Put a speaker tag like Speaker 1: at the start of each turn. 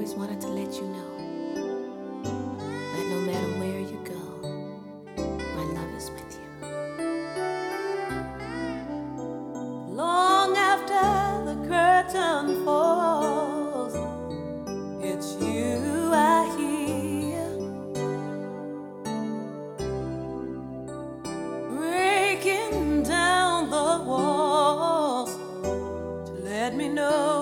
Speaker 1: always wanted to let you know that no matter where you go, my love is with you. Long after the curtain falls, it's you I hear, breaking down the walls to let me know